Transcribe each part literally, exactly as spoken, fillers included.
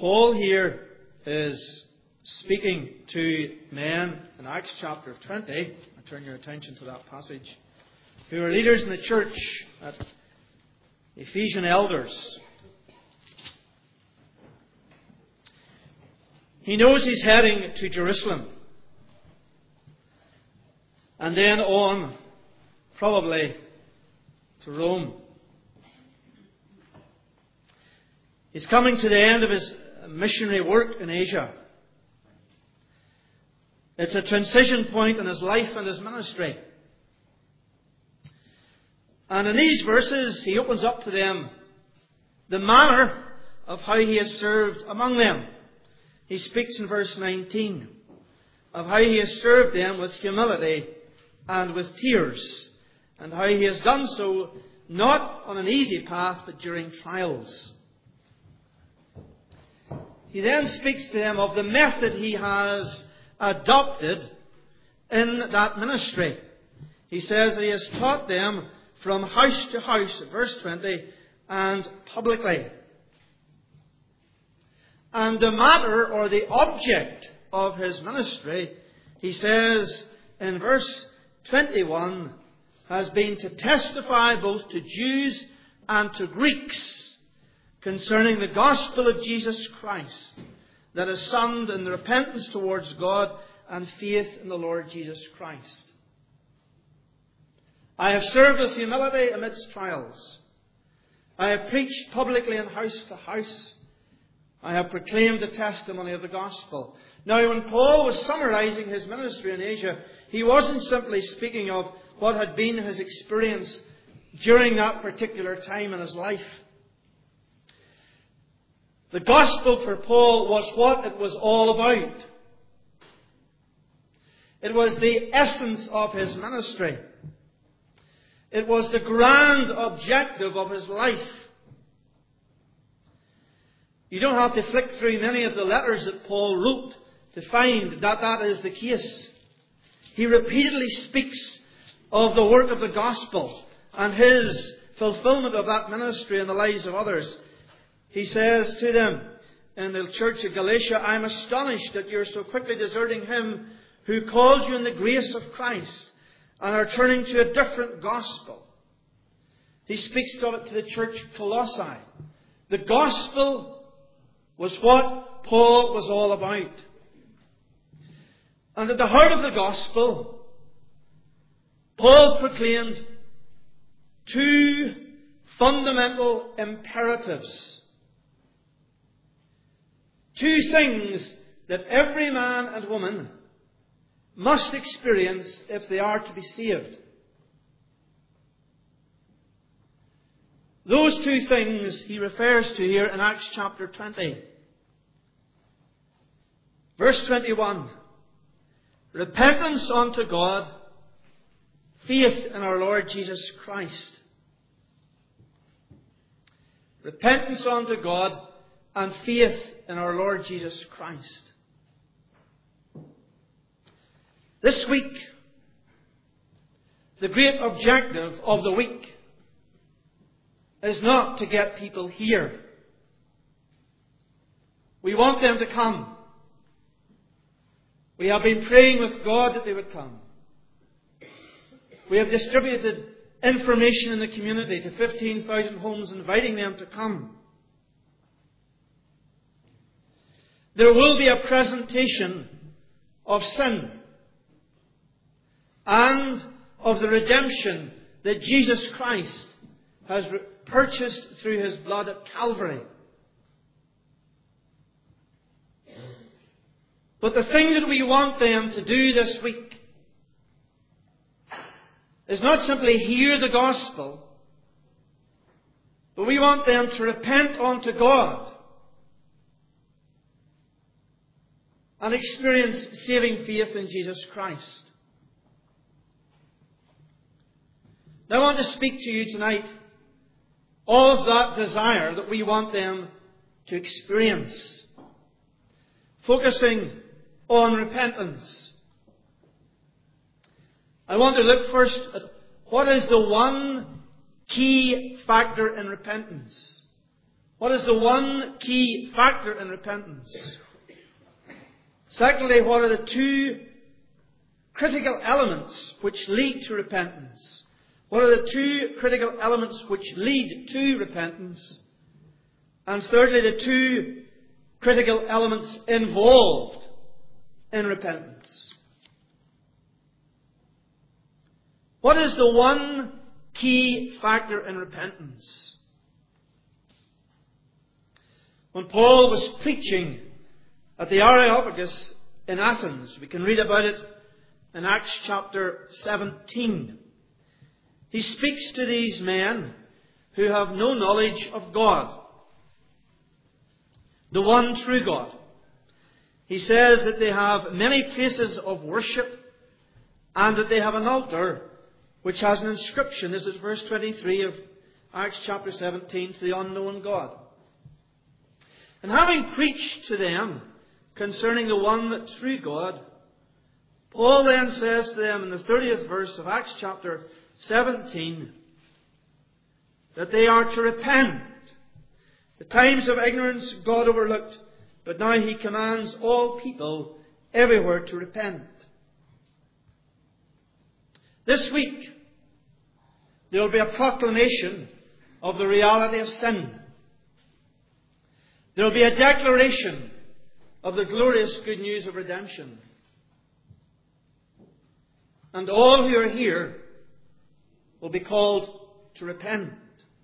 Paul here is speaking to men in Acts chapter twenty. I turn your attention to that passage. Who are leaders in the church, at Ephesian elders. He knows he's heading to Jerusalem. And then on, probably, to Rome. He's coming to the end of his missionary work in Asia. It's a transition point in his life and his ministry. And in these verses, he opens up to them the manner of how he has served among them. He speaks in verse nineteen of how he has served them with humility and with tears, and how he has done so not on an easy path, but during trials. He then speaks to them of the method he has adopted in that ministry. He says that he has taught them from house to house, verse twenty, and publicly. And the matter or the object of his ministry, he says in verse twenty-one, has been to testify both to Jews and to Greeks concerning the gospel of Jesus Christ, that is sound in the repentance towards God and faith in the Lord Jesus Christ. I have served with humility amidst trials. I have preached publicly in house to house. I have proclaimed the testimony of the gospel. Now, when Paul was summarizing his ministry in Asia, he wasn't simply speaking of what had been his experience during that particular time in his life. The gospel for Paul was what it was all about. It was the essence of his ministry. It was the grand objective of his life. You don't have to flick through many of the letters that Paul wrote to find that that is the case. He repeatedly speaks of the work of the gospel and his fulfillment of that ministry in the lives of others. He says to them in the church of Galatia, I am astonished that you are so quickly deserting him who called you in the grace of Christ and are turning to a different gospel. He speaks of it to the church of Colossae. The gospel was what Paul was all about. And at the heart of the gospel, Paul proclaimed two fundamental imperatives. Two things that every man and woman must experience if they are to be saved. Those two things he refers to here in Acts chapter twenty. Verse twenty-one. Repentance unto God, faith in our Lord Jesus Christ. Repentance unto God and faith in our Lord Jesus Christ. This week, the great objective of the week is not to get people here. We want them to come. We have been praying with God that they would come. We have distributed information in the community to fifteen thousand homes, inviting them to come. There will be a presentation of sin and of the redemption that Jesus Christ has purchased through his blood at Calvary. But the thing that we want them to do this week is not simply hear the gospel, but we want them to repent unto God and experience saving faith in Jesus Christ. Now I want to speak to you tonight of that desire that we want them to experience, focusing on repentance. I want to look first at what is the one key factor in repentance. What is the one key factor in repentance? Secondly, what are the two critical elements which lead to repentance? What are the two critical elements which lead to repentance? And thirdly, the two critical elements involved in repentance. What is the one key factor in repentance? When Paul was preaching at the Areopagus in Athens, we can read about it in Acts chapter seventeen. He speaks to these men who have no knowledge of God, the one true God. He says that they have many places of worship and that they have an altar which has an inscription. This is verse twenty-three of Acts chapter seventeen, to the unknown God. And having preached to them concerning the one true God, Paul then says to them in the thirtieth verse of Acts chapter seventeen that they are to repent. The times of ignorance God overlooked, but now He commands all people everywhere to repent. This week, there will be a proclamation of the reality of sin. There will be a declaration of the glorious good news of redemption. And all who are here will be called to repent.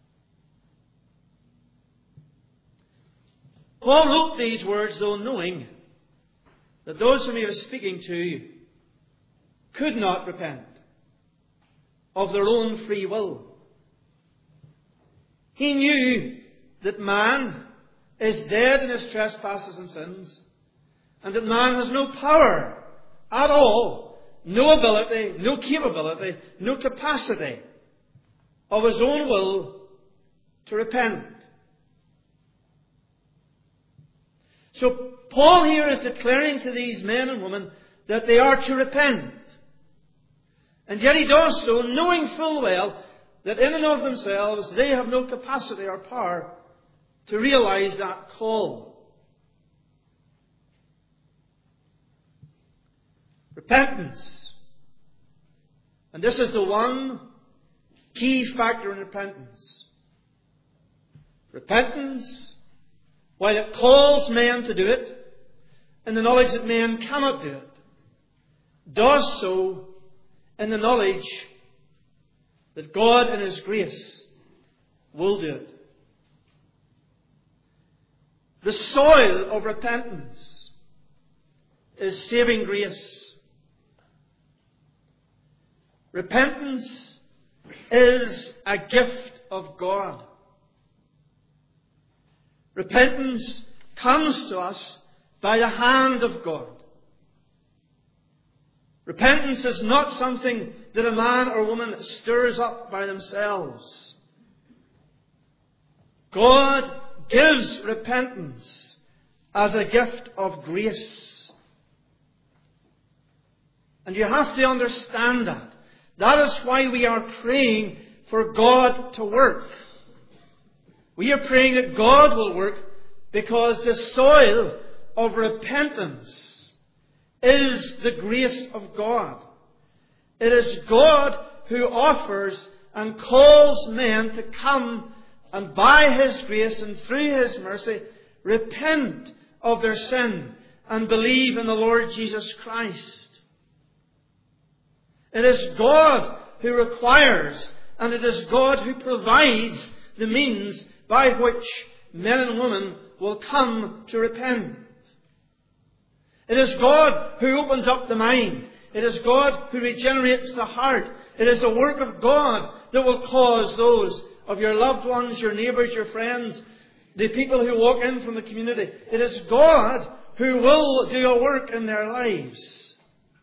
Paul wrote these words, though knowing that those whom he was speaking to could not repent of their own free will. He knew that man is dead in his trespasses and sins, and that man has no power at all, no ability, no capability, no capacity of his own will to repent. So Paul here is declaring to these men and women that they are to repent. And yet he does so knowing full well that in and of themselves they have no capacity or power to realize that call. Repentance. And this is the one key factor in repentance. Repentance, while it calls men to do it, in the knowledge that men cannot do it, does so in the knowledge that God in His grace will do it. The soil of repentance is saving grace. Repentance is a gift of God. Repentance comes to us by the hand of God. Repentance is not something that a man or woman stirs up by themselves. God gives repentance as a gift of grace. And you have to understand that. That is why we are praying for God to work. We are praying that God will work because the soil of repentance is the grace of God. It is God who offers and calls men to come and by His grace and through His mercy repent of their sin and believe in the Lord Jesus Christ. It is God who requires and it is God who provides the means by which men and women will come to repent. It is God who opens up the mind. It is God who regenerates the heart. It is the work of God that will cause those of your loved ones, your neighbours, your friends, the people who walk in from the community. It is God who will do a work in their lives.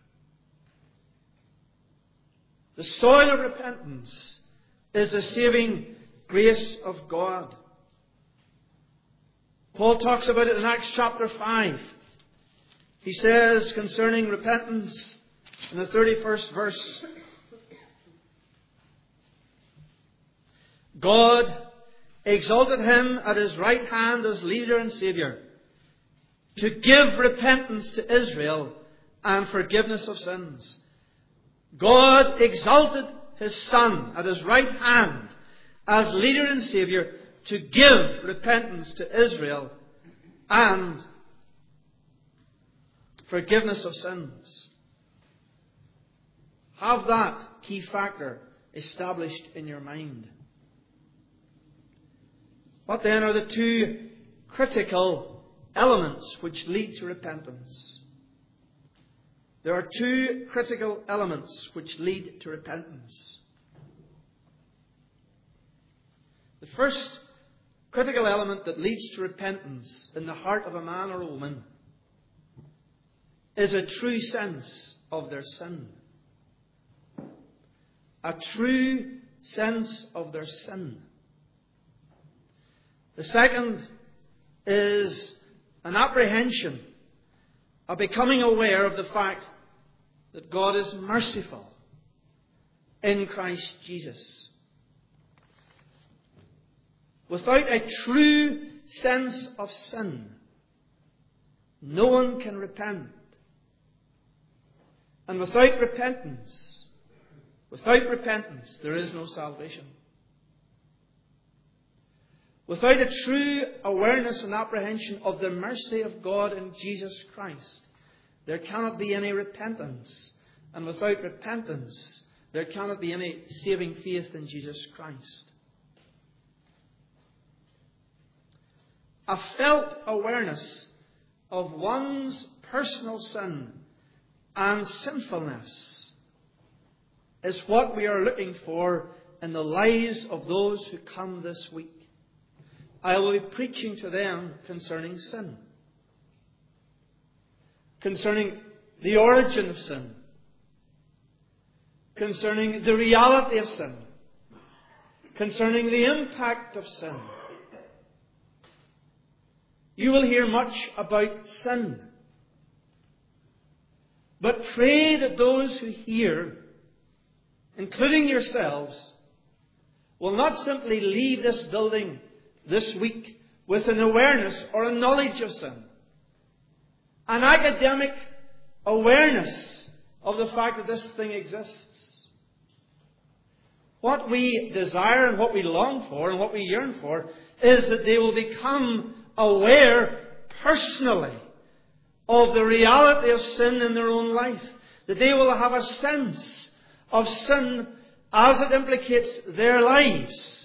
The soil of repentance is the saving grace of God. Paul talks about it in Acts chapter five. He says concerning repentance in the thirty-first verse, God exalted him at his right hand as leader and Saviour, to give repentance to Israel and forgiveness of sins. God exalted his Son at his right hand as leader and Saviour to give repentance to Israel and forgiveness of sins. Have that key factor established in your mind. What then are the two critical elements which lead to repentance? There are two critical elements which lead to repentance. The first critical element that leads to repentance in the heart of a man or a woman is a true sense of their sin. A true sense of their sin. The second is an apprehension, a becoming aware of the fact that God is merciful in Christ Jesus. Without a true sense of sin, no one can repent. And without repentance, without repentance, there is no salvation. Without a true awareness and apprehension of the mercy of God in Jesus Christ, there cannot be any repentance. And without repentance, there cannot be any saving faith in Jesus Christ. A felt awareness of one's personal sin and sinfulness is what we are looking for in the lives of those who come this week. I will be preaching to them concerning sin, concerning the origin of sin, concerning the reality of sin, concerning the impact of sin. You will hear much about sin. But pray that those who hear, including yourselves, will not simply leave this building this week with an awareness or a knowledge of sin. An academic awareness of the fact that this thing exists. What we desire and what we long for and what we yearn for is that they will become aware personally of the reality of sin in their own life. That they will have a sense of sin as it implicates their lives.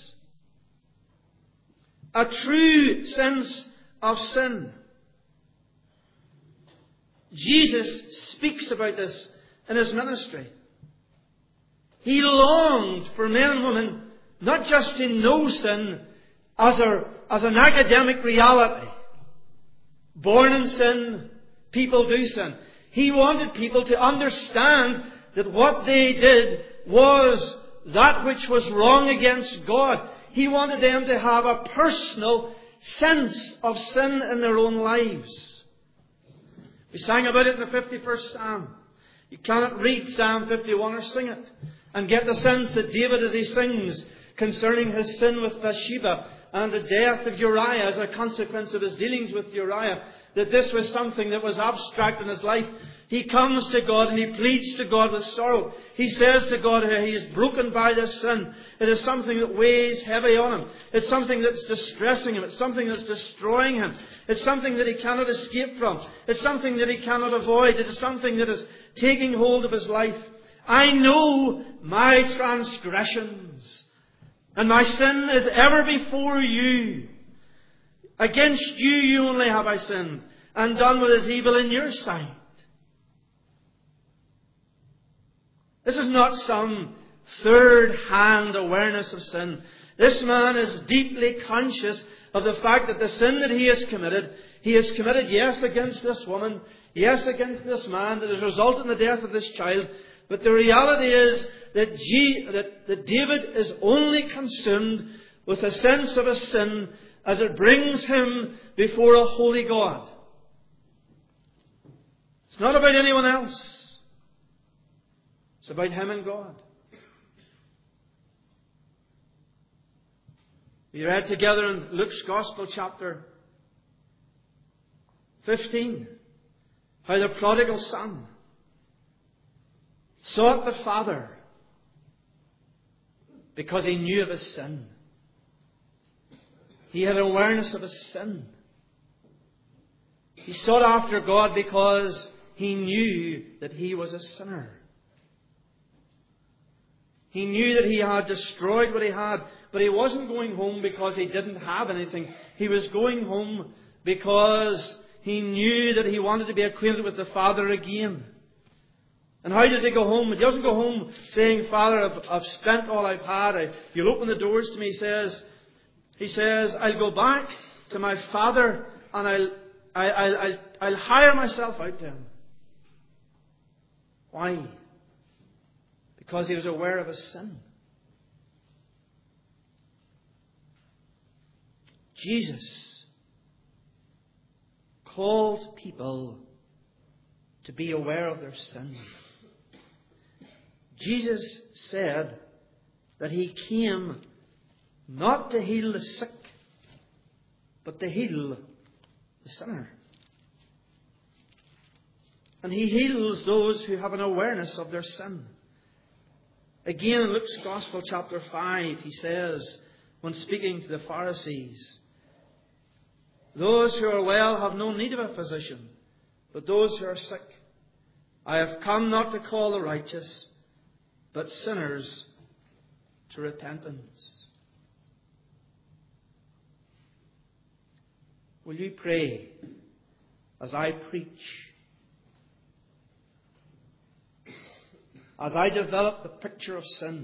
A true sense of sin. Jesus speaks about this in his ministry. He longed for men and women not just to know sin as, a, as an academic reality. Born in sin, people do sin. He wanted people to understand that what they did was that which was wrong against God. He wanted them to have a personal sense of sin in their own lives. We sang about it in the fifty-first Psalm. You cannot read Psalm fifty-one or sing it and get the sense that David, as he sings concerning his sin with Bathsheba and the death of Uriah as a consequence of his dealings with Uriah, that this was something that was abstract in his life. He comes to God and he pleads to God with sorrow. He says to God how he is broken by this sin. It is something that weighs heavy on him. It's something that's distressing him. It's something that's destroying him. It's something that he cannot escape from. It's something that he cannot avoid. It is something that is taking hold of his life. I know my transgressions, and my sin is ever before you. Against you, you only have I sinned, and done what is evil in your sight. This is not some third-hand awareness of sin. This man is deeply conscious of the fact that the sin that he has committed, he has committed, yes, against this woman, yes, against this man, that has resulted in the death of this child. But the reality is that, G, that, that David is only consumed with a sense of his sin as it brings him before a holy God. It's not about anyone else. It's about him and God. We read together in Luke's Gospel, chapter fifteen, how the prodigal son sought the Father because he knew of his sin. He had awareness of his sin. He sought after God because he knew that he was a sinner. He knew that he had destroyed what he had, but he wasn't going home because he didn't have anything. He was going home because he knew that he wanted to be acquainted with the Father again. And how does he go home? He doesn't go home saying, Father, I've, I've spent all I've had. I, you'll open the doors to me. He says, he says, I'll go back to my Father and I'll, I, I, I'll, I'll hire myself out to him. Why? Because he was aware of his sin. Jesus called people to be aware of their sin. Jesus said that he came not to heal the sick, but to heal the sinner. And he heals those who have an awareness of their sin. Again, in Luke's Gospel, chapter five, he says, when speaking to the Pharisees, those who are well have no need of a physician, but those who are sick. I have come not to call the righteous, but sinners to repentance. Will you pray as I preach? As I develop the picture of sin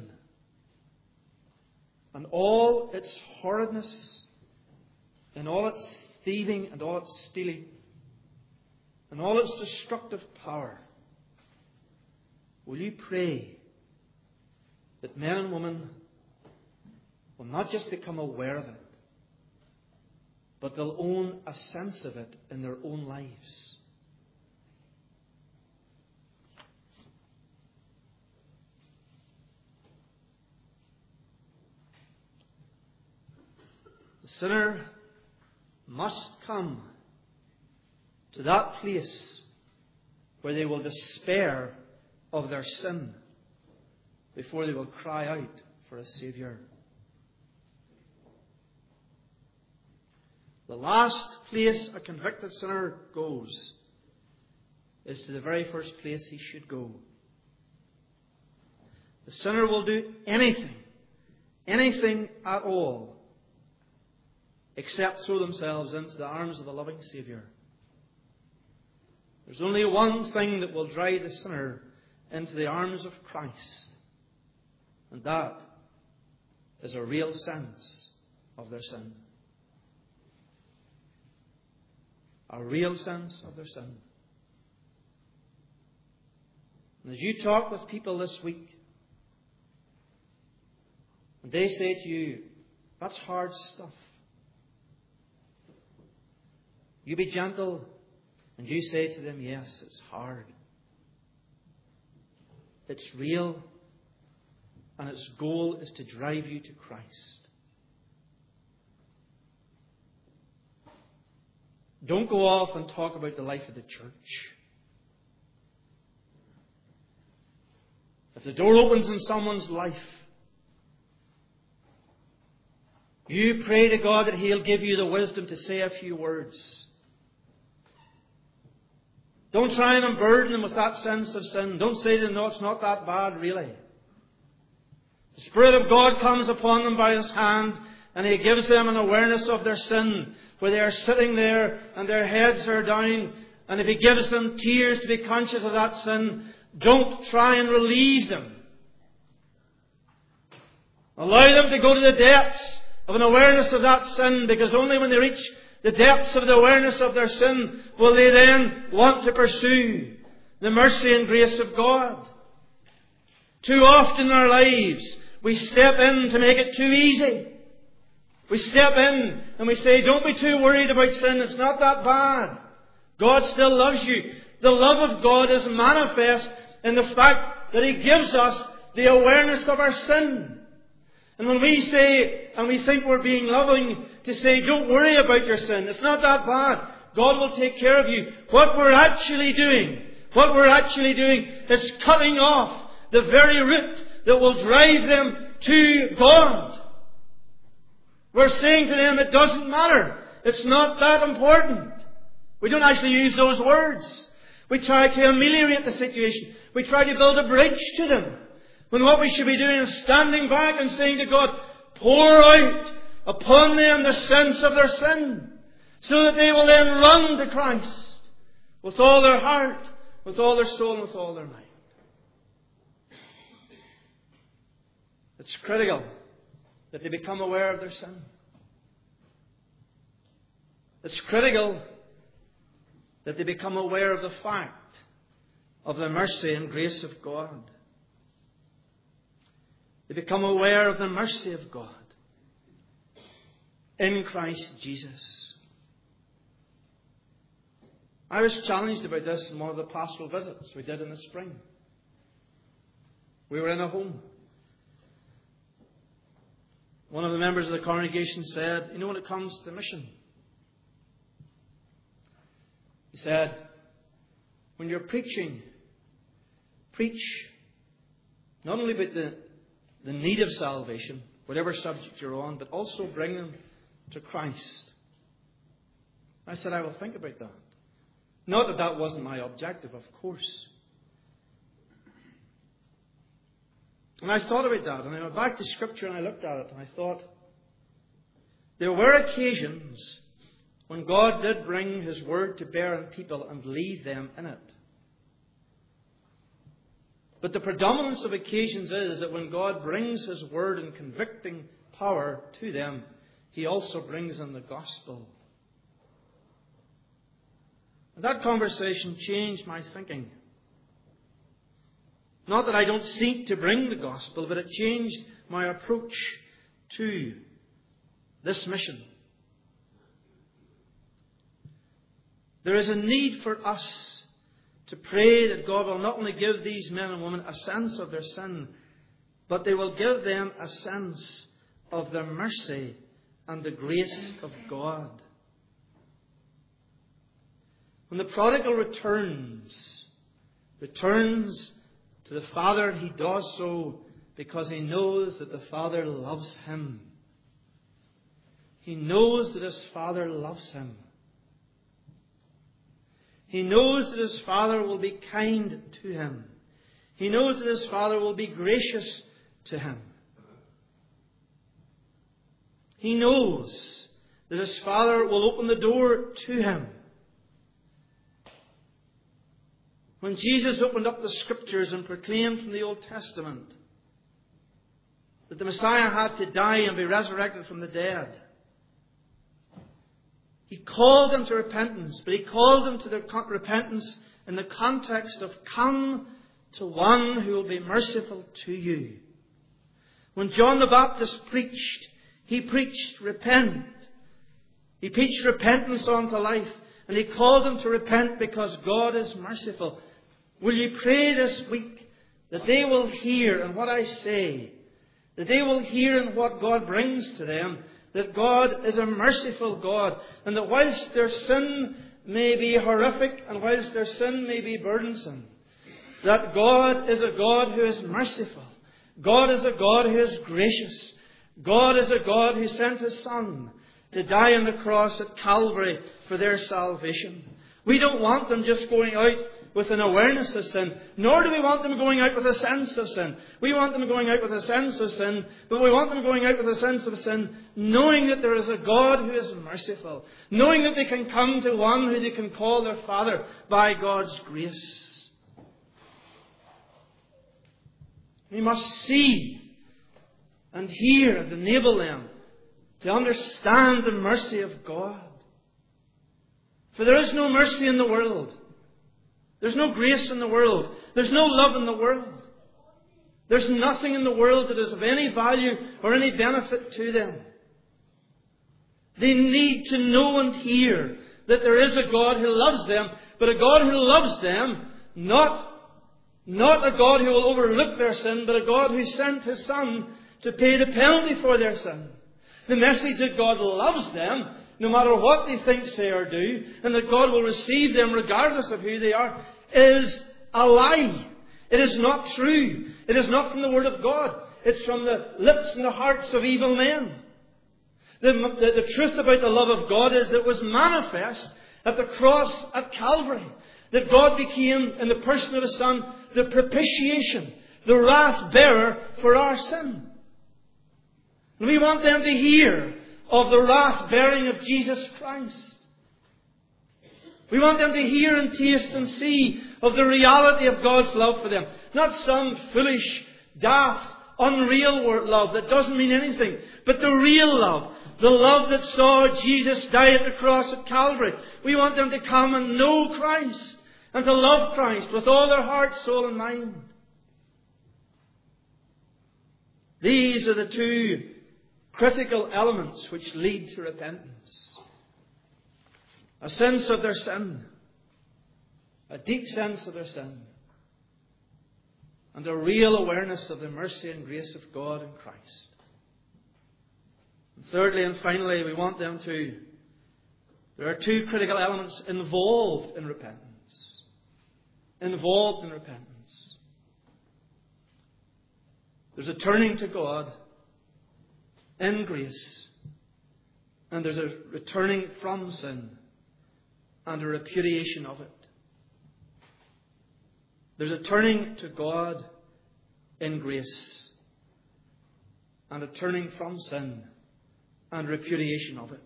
and all its horridness and all its thieving and all its stealing and all its destructive power, will you pray that men and women will not just become aware of it, but they'll own a sense of it in their own lives? The sinner must come to that place where they will despair of their sin before they will cry out for a Saviour. The last place a convicted sinner goes is to the very first place he should go. The sinner will do anything, anything at all, except throw themselves into the arms of the loving Saviour. There's only one thing that will drive the sinner into the arms of Christ, and that is a real sense of their sin. A real sense of their sin. And as you talk with people this week, and they say to you, that's hard stuff, you be gentle and you say to them, yes, it's hard. It's real, and its goal is to drive you to Christ. Don't go off and talk about the life of the church. If the door opens in someone's life, you pray to God that He'll give you the wisdom to say a few words. Don't try and unburden them with that sense of sin. Don't say to them, no, it's not that bad, really. The Spirit of God comes upon them by His hand, and He gives them an awareness of their sin, where they are sitting there and their heads are down. And if He gives them tears to be conscious of that sin, don't try and relieve them. Allow them to go to the depths of an awareness of that sin, because only when they reach the depths of the awareness of their sin will they then want to pursue the mercy and grace of God. Too often in our lives, we step in to make it too easy. We step in and we say, don't be too worried about sin. It's not that bad. God still loves you. The love of God is manifest in the fact that He gives us the awareness of our sin. And when we say, and we think we're being loving to say, don't worry about your sin. It's not that bad. God will take care of you. What we're actually doing, what we're actually doing is cutting off the very root that will drive them to God. We're saying to them, it doesn't matter. It's not that important. We don't actually use those words. We try to ameliorate the situation. We try to build a bridge to them. When what we should be doing is standing back and saying to God, pour out upon them the sense of their sin, so that they will then run to Christ with all their heart, with all their soul, and with all their mind. It's critical that they become aware of their sin. It's critical that they become aware of the fact of the mercy and grace of God. They become aware of the mercy of God in Christ Jesus. I was challenged about this in one of the pastoral visits we did in the spring. We were in a home. One of the members of the congregation said, you know, when it comes to mission, he said, when you're preaching, preach not only about the, the need of salvation, whatever subject you're on, but also bring them to Christ. I said, I will think about that. Not that that wasn't my objective, of course. And I thought about that, and I went back to Scripture and I looked at it, and I thought, there were occasions when God did bring His Word to bear on people and leave them in it. But the predominance of occasions is that when God brings His Word in convicting power to them, He also brings in the gospel. And that conversation changed my thinking. Not that I don't seek to bring the gospel, but it changed my approach to this mission. There is a need for us to pray that God will not only give these men and women a sense of their sin, but they will give them a sense of the mercy and the grace of God. When the prodigal returns, returns to the Father, and he does so because he knows that the Father loves him. He knows that his Father loves him. He knows that his Father will be kind to him. He knows that his Father will be gracious to him. He knows that his Father will open the door to him. When Jesus opened up the Scriptures and proclaimed from the Old Testament that the Messiah had to die and be resurrected from the dead, He called them to repentance, but He called them to their repentance in the context of come to one who will be merciful to you. When John the Baptist preached, he preached repent. He preached repentance unto life, and he called them to repent because God is merciful. Will you pray this week that they will hear in what I say, that they will hear in what God brings to them, that God is a merciful God, and that whilst their sin may be horrific and whilst their sin may be burdensome, that God is a God who is merciful. God is a God who is gracious. God is a God who sent His Son to die on the cross at Calvary for their salvation. We don't want them just going out with an awareness of sin, nor do we want them going out with a sense of sin. We want them going out with a sense of sin, but we want them going out with a sense of sin, knowing that there is a God who is merciful, knowing that they can come to one who they can call their Father by God's grace. We must see and hear and enable them to understand the mercy of God. For there is no mercy in the world. There's no grace in the world. There's no love in the world. There's nothing in the world that is of any value or any benefit to them. They need to know and hear that there is a God who loves them, but a God who loves them, not, not a God who will overlook their sin, but a God who sent His Son to pay the penalty for their sin. The message that God loves them, no matter what they think, say, or do, and that God will receive them regardless of who they are, is a lie. It is not true. It is not from the Word of God. It's from the lips and the hearts of evil men. The, the, the truth about the love of God is it was manifest at the cross at Calvary. That God became, in the person of His Son, the propitiation, the wrath bearer for our sin. And we want them to hear of the wrath bearing of Jesus Christ. We want them to hear and taste and see of the reality of God's love for them. Not some foolish, daft, unreal love that doesn't mean anything, but the real love. The love that saw Jesus die at the cross at Calvary. We want them to come and know Christ and to love Christ with all their heart, soul and mind. These are the two critical elements which lead to repentance. A sense of their sin. A deep sense of their sin. And a real awareness of the mercy and grace of God in Christ. And thirdly and finally, we want them to... There are two critical elements involved in repentance. Involved in repentance. There's a turning to God in grace. And there's a returning from sin and a repudiation of it. There's a turning to God in grace and a turning from sin and repudiation of it.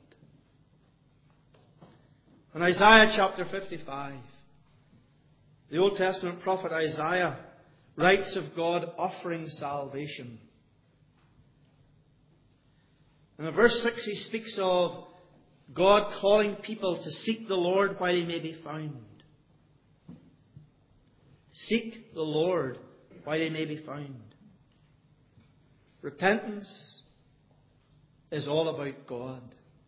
In Isaiah chapter fifty-five, the Old Testament prophet Isaiah writes of God offering salvation. And in verse six he speaks of God calling people to seek the Lord while He may be found. Seek the Lord while He may be found. Repentance is all about God.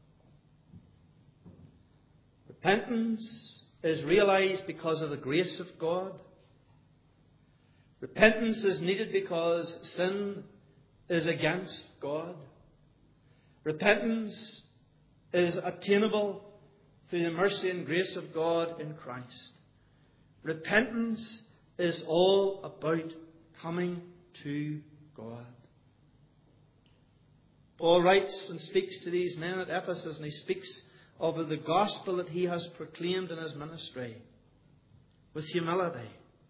Repentance is realized because of the grace of God. Repentance is needed because sin is against God. Repentance is attainable through the mercy and grace of God in Christ. Repentance is all about coming to God. Paul writes and speaks to these men at Ephesus, and he speaks of the gospel that he has proclaimed in his ministry with humility,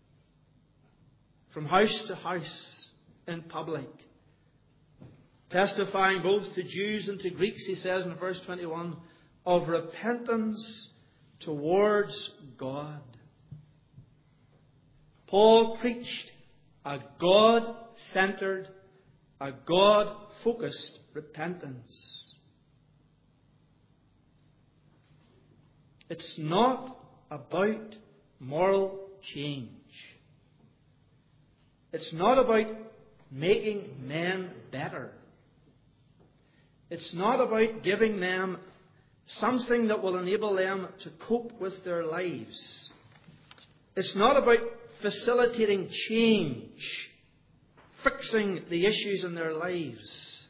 from house to house in public, testifying both to Jews and to Greeks, he says in verse twenty-one, of repentance towards God. Paul preached a God-centered, a God-focused repentance. It's not about moral change. It's not about making men better. It's not about giving them something that will enable them to cope with their lives. It's not about facilitating change, fixing the issues in their lives.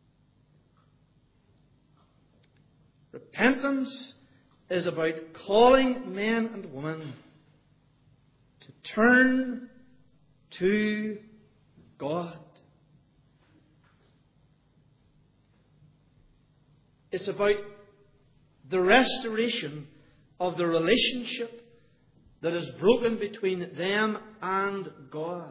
Repentance is about calling men and women to turn to God. It's about the restoration of the relationship that is broken between them and God.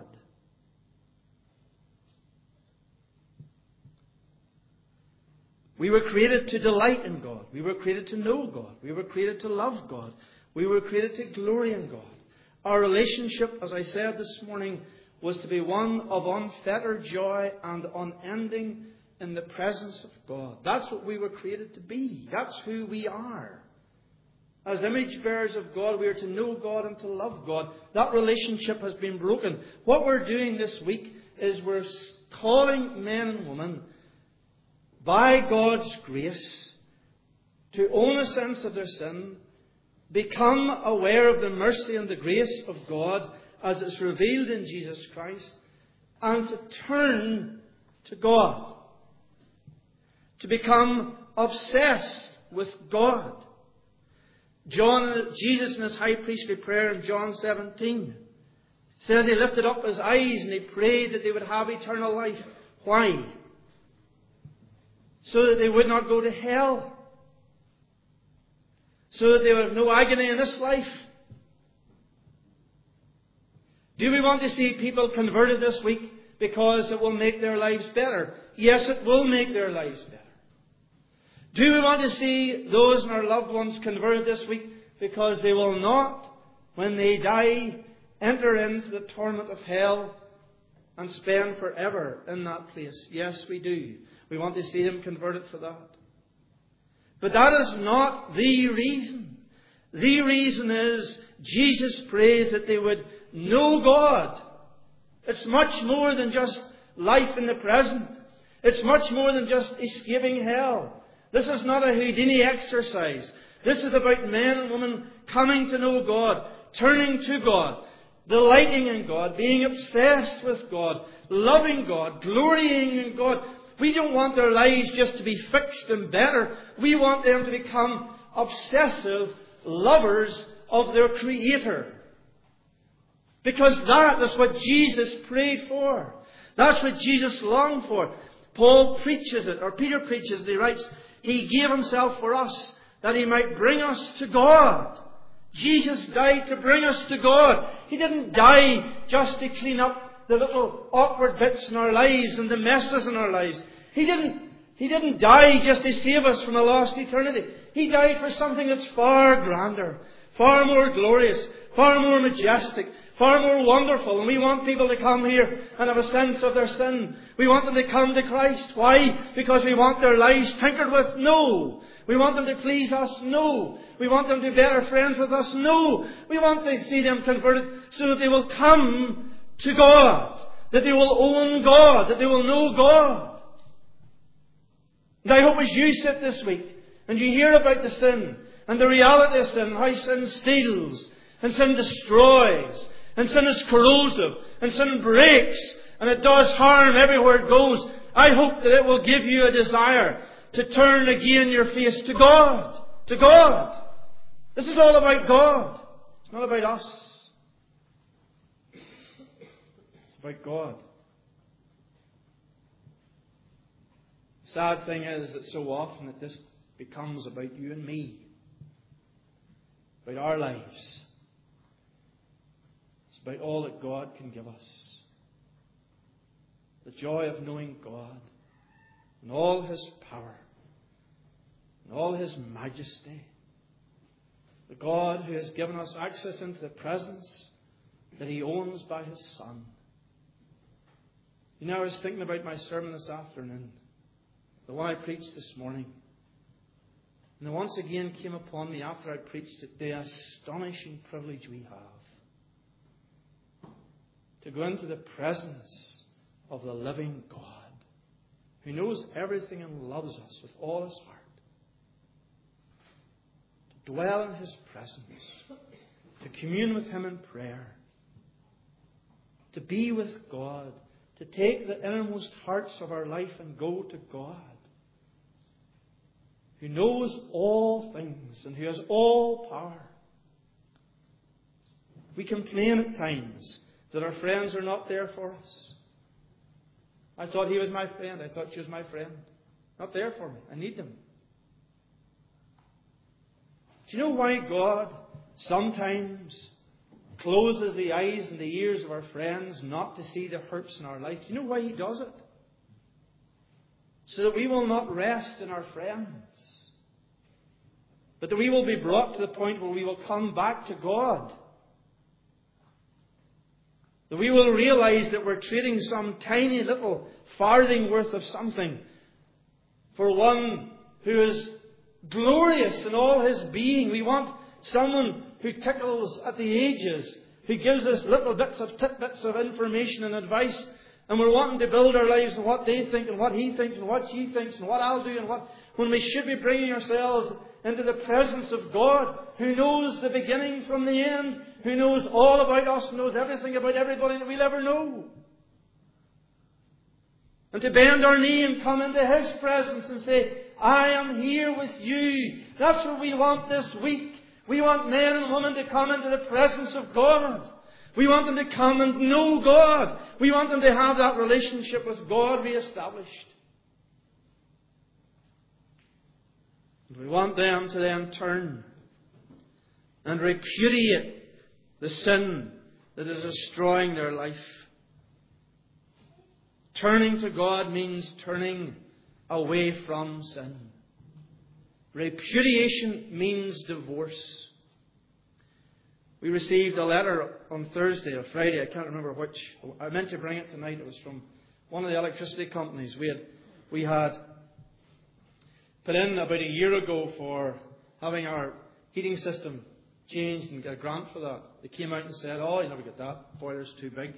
We were created to delight in God. We were created to know God. We were created to love God. We were created to glory in God. Our relationship, as I said this morning, was to be one of unfettered joy and unending in the presence of God. That's what we were created to be. That's who we are. As image bearers of God, we are to know God and to love God. That relationship has been broken. What we're doing this week is we're calling men and women, by God's grace, to own a sense of their sin, become aware of the mercy and the grace of God as it's revealed in Jesus Christ, and to turn to God. to become obsessed with God. John, Jesus in his high priestly prayer in John seventeen says he lifted up his eyes and he prayed that they would have eternal life. Why? So that they would not go to hell. So that they would have no agony in this life. Do we want to see people converted this week because it will make their lives better? Yes, it will make their lives better. Do we want to see those in our loved ones converted this week because they will not, when they die, enter into the torment of hell and spend forever in that place? Yes, we do. We want to see them converted for that. But that is not the reason. The reason is Jesus prays that they would know God. It's much more than just life in the present. It's much more than just escaping hell. This is not a Houdini exercise. This is about men and women coming to know God, turning to God, delighting in God, being obsessed with God, loving God, glorying in God. We don't want their lives just to be fixed and better. We want them to become obsessive lovers of their Creator. Because that is what Jesus prayed for. That's what Jesus longed for. Paul preaches it, or Peter preaches it. He writes, He gave Himself for us, that He might bring us to God. Jesus died to bring us to God. He didn't die just to clean up the little awkward bits in our lives and the messes in our lives. He didn't, he didn't die just to save us from a lost eternity. He died for something that's far grander, far more glorious, far more majestic, far more wonderful. And we want people to come here and have a sense of their sin. We want them to come to Christ. Why? Because we want their lives tinkered with? No. We want them to please us? No. We want them to be better friends with us? No. We want to see them converted so that they will come to God, that they will own God, that they will know God. And I hope as you sit this week and you hear about the sin and the reality of sin, how sin steals and sin destroys and sin is corrosive and sin breaks and it does harm everywhere it goes, I hope that it will give you a desire to turn again your face to God. To God. This is all about God. It's not about us. It's about God. The sad thing is that so often that this becomes about you and me. About our lives. It's about all that God can give us. The joy of knowing God and all His power and all His majesty. The God who has given us access into the presence that He owns by His Son. You know, I was thinking about my sermon this afternoon, the one I preached this morning. And it once again came upon me after I preached it, the astonishing privilege we have to go into the presence of the living God, who knows everything and loves us with all His heart. To dwell in His presence. To commune with Him in prayer. To be with God. To take the innermost hearts of our life and go to God. Who knows all things and who has all power. We complain at times that our friends are not there for us. I thought he was my friend. I thought she was my friend. Not there for me. I need them. Do you know why God sometimes closes the eyes and the ears of our friends not to see the hurts in our life? Do you know why He does it? So that we will not rest in our friends. But that we will be brought to the point where we will come back to God. That we will realize that we're trading some tiny little farthing worth of something for one who is glorious in all His being. We want someone who tickles at the edges, who gives us little bits of tidbits of information and advice, and we're wanting to build our lives on what they think and what he thinks and what she thinks and what I'll do and what, when we should be bringing ourselves into the presence of God, who knows the beginning from the end, who knows all about us, knows everything about everybody that we'll ever know. And to bend our knee and come into His presence and say, I am here with you. That's what we want this week. We want men and women to come into the presence of God. We want them to come and know God. We want them to have that relationship with God re-established. And we want them to then turn and repudiate the sin that is destroying their life. Turning to God means turning away from sin. Repudiation means divorce. We received a letter on Thursday or Friday, I can't remember which. I meant to bring it tonight. It was from one of the electricity companies. We had, we had put in about a year ago for having our heating system changed and get a grant for that. They came out and said, oh, you'll never get that. The boiler's too big.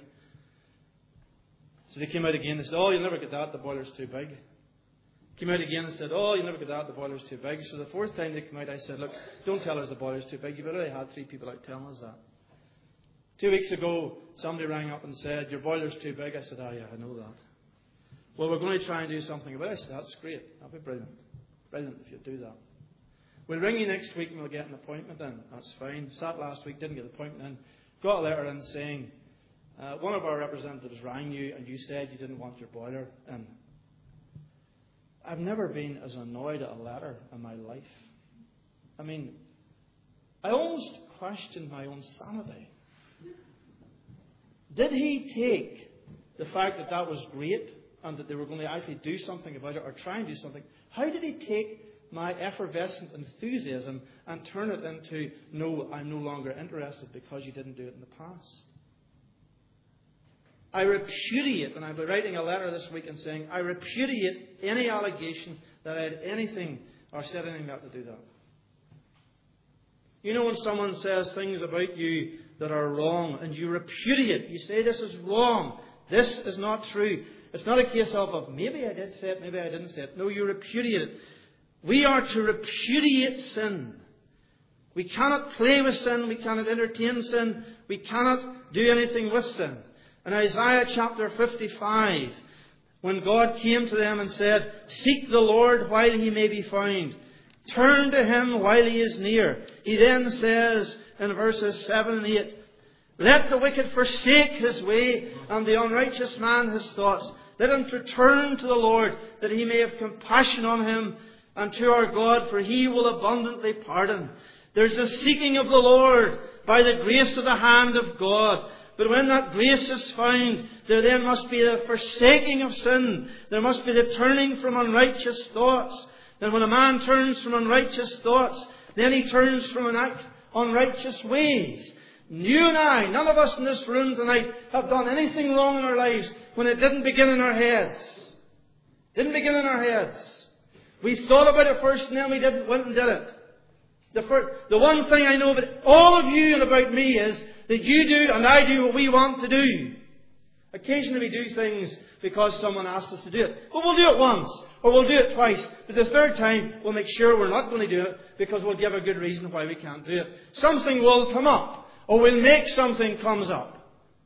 So they came out again and said, oh, you'll never get that. The boiler's too big. Came out again and said, oh, you'll never get that. The boiler's too big. So the fourth time they came out, I said, look, don't tell us the boiler's too big. You've already had three people out telling us that. Two weeks ago, somebody rang up and said, your boiler's too big. I said, oh, yeah, I know that. Well, we're going to try and do something about it. I said, that's great. That'll be brilliant. Brilliant if you do that. We'll ring you next week and we'll get an appointment in. That's fine. Sat last week, didn't get an appointment in. Got a letter in saying, uh, one of our representatives rang you and you said you didn't want your boiler in. I've never been as annoyed at a letter in my life. I mean, I almost questioned my own sanity. Did he take the fact that that was great and that they were going to actually do something about it or try and do something? How did he take my effervescent enthusiasm and turn it into, no, I'm no longer interested because you didn't do it in the past? I repudiate, and I'll be writing a letter this week and saying, I repudiate any allegation that I had anything or said anything about to do that. You know when someone says things about you that are wrong and you repudiate, you say this is wrong, this is not true. It's not a case of, of maybe I did say it, maybe I didn't say it. No, you repudiate it. We are to repudiate sin. We cannot play with sin, we cannot entertain sin, we cannot do anything with sin. In Isaiah chapter fifty-five, when God came to them and said, seek the Lord while He may be found. Turn to Him while He is near. He then says in verses seven and eight, let the wicked forsake his way and the unrighteous man his thoughts. Let him return to the Lord that He may have compassion on him and to our God, for He will abundantly pardon. There's a seeking of the Lord by the grace of the hand of God. But when that grace is found, there then must be the forsaking of sin. There must be the turning from unrighteous thoughts. Then when a man turns from unrighteous thoughts, then he turns from an act unrighteous ways. You and I, none of us in this room tonight have done anything wrong in our lives when it didn't begin in our heads. Didn't begin in our heads. We thought about it first and then we didn't, went and did it. The, first, the one thing I know about all of you and about me is that you do and I do what we want to do. Occasionally we do things because someone asks us to do it. But we'll do it once or we'll do it twice. But the third time we'll make sure we're not going to do it because we'll give a good reason why we can't do it. Something will come up or we'll make something comes up.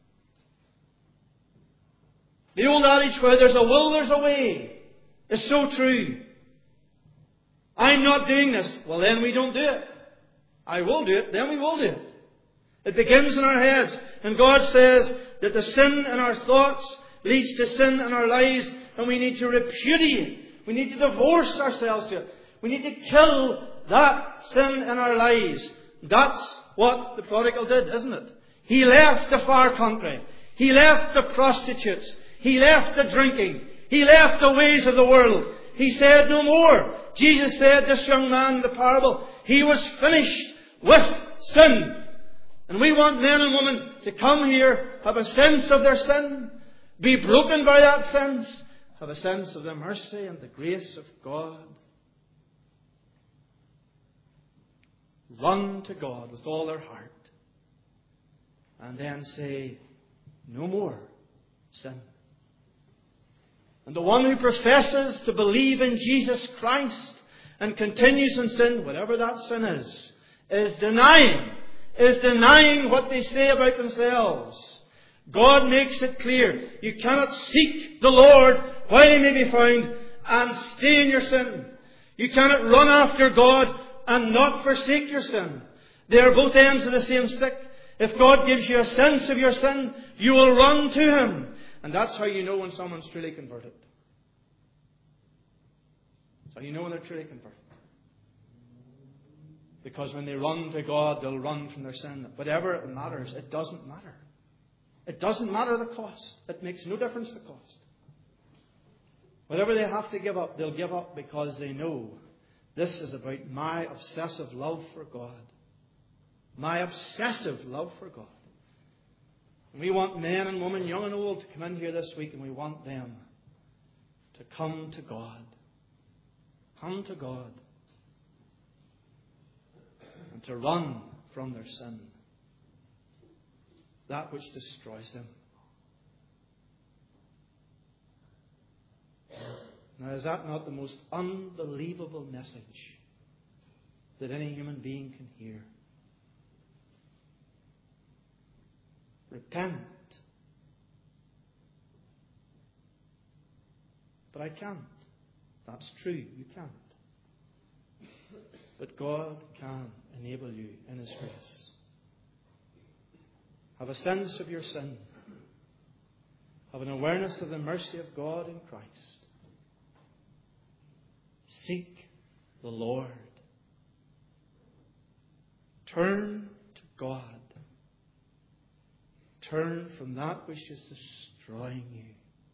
The old adage where there's a will, there's a way is so true. I'm not doing this. Well, then we don't do it. I will do it. Then we will do it. It begins in our heads. And God says that the sin in our thoughts leads to sin in our lives. And we need to repudiate. We need to divorce ourselves to it. We need to kill that sin in our lives. That's what the prodigal did, isn't it? He left the far country. He left the prostitutes. He left the drinking. He left the ways of the world. He said no more. Jesus said, this young man in the parable, he was finished with sin. And we want men and women to come here, have a sense of their sin, be broken by that sense, have a sense of the mercy and the grace of God. Run to God with all their heart. And then say, no more sin. And the one who professes to believe in Jesus Christ and continues in sin, whatever that sin is, is denying, is denying what they say about themselves. God makes it clear. You cannot seek the Lord while he may be found, and stay in your sin. You cannot run after God and not forsake your sin. They are both ends of the same stick. If God gives you a sense of your sin, you will run to Him. And that's how you know when someone's truly converted. That's how you know when they're truly converted. Because when they run to God, they'll run from their sin. Whatever it matters, it doesn't matter. It doesn't matter the cost. It makes no difference the cost. Whatever they have to give up, they'll give up because they know this is about my obsessive love for God. My obsessive love for God. And we want men and women, young and old, to come in here this week, and we want them to come to God. Come to God. And to run from their sin. That which destroys them. Now, is that not the most unbelievable message that any human being can hear? Repent. But I can't. That's true, you can't. But God can enable you in His grace. Have a sense of your sin. Have an awareness of the mercy of God in Christ. Seek the Lord. Turn to God. Turn from that which is destroying you.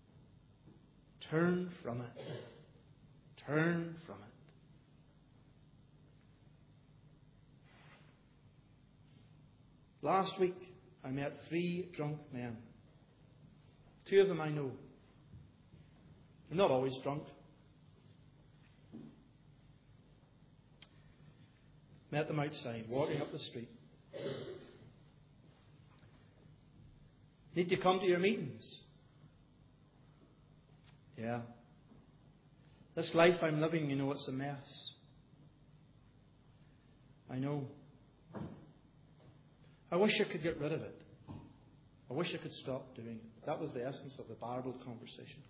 Turn from it. Turn from it. Last week, I met three drunk men. Two of them I know. They're not always drunk. Met them outside, walking up the street. Need you come to your meetings? Yeah. This life I'm living, you know, it's a mess. I know. I wish I could get rid of it. I wish I could stop doing it. That was the essence of the Bible conversation.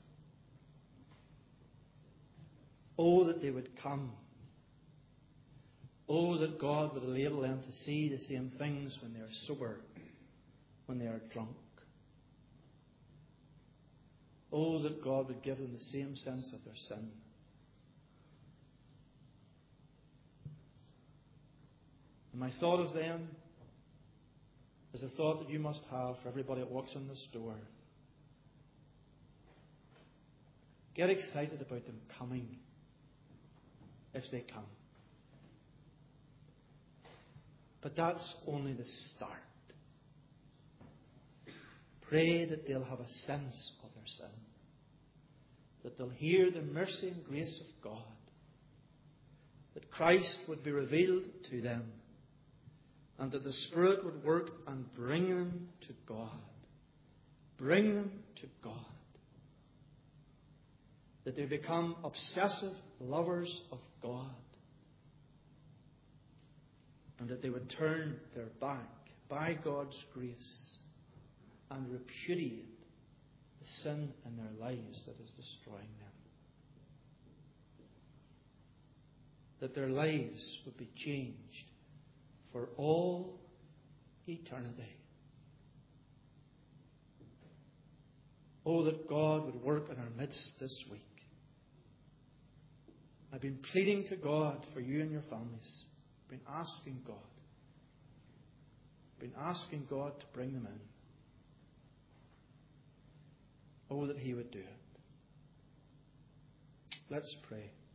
Oh, that they would come. Oh, that God would enable them to see the same things when they are sober, when they are drunk. Oh, that God would give them the same sense of their sin. And my thought of them is a thought that you must have for everybody that walks in this door. Get excited about them coming, if they come. But that's only the start. Pray that they'll have a sense of their sin. That they'll hear the mercy and grace of God. That Christ would be revealed to them. And that the Spirit would work and bring them to God. Bring them to God. That they become obsessive lovers of God. And that they would turn their back by God's grace and repudiate the sin in their lives that is destroying them. That their lives would be changed for all eternity. Oh, that God would work in our midst this week. I've been pleading to God for you and your families. I've been asking God. I've been asking God to bring them in. Oh, that He would do it. Let's pray.